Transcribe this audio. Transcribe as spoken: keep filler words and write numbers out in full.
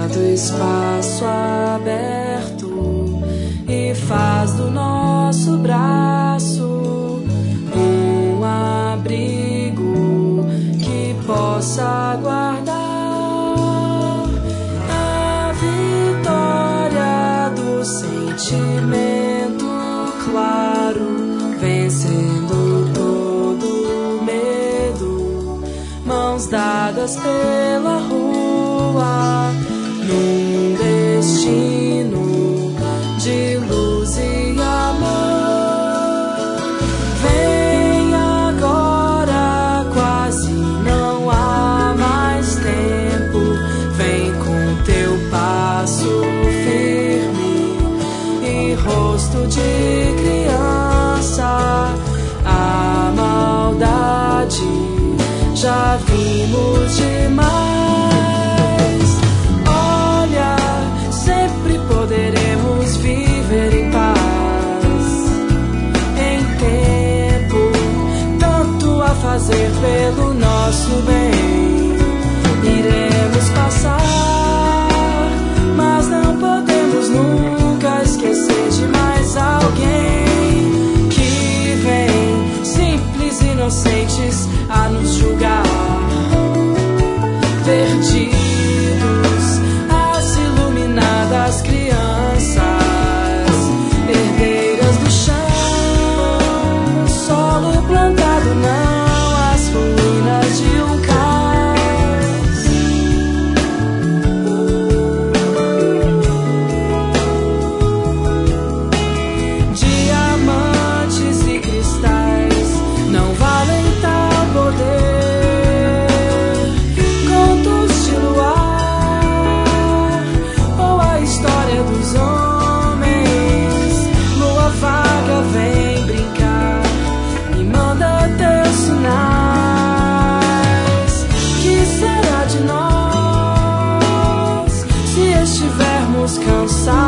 do espaço aberto e faz do nosso braço um abrigo que possa guardar a vitória do sentimento claro, vencendo todo medo, mãos dadas pela rua, num destino de luz e amor. Vem agora, quase não há mais tempo. Vem com teu passo firme e rosto de criança. A maldade já vimos demais. Poderemos viver em paz, em tempo, tanto a fazer pelo nosso bem. Iremos passar, mas não podemos nunca esquecer de mais alguém que vem, simples inocentes, a nos julgar, perdidos, as iluminadas crianças, herdeiras do chão, solo plantado, não as ruínas de um caos. Diamantes e cristais não valem tal poder. Contos de luar ou a história dos homens. Lua vaga vem brincar e manda teus sinais. Que será de nós se estivermos cansados?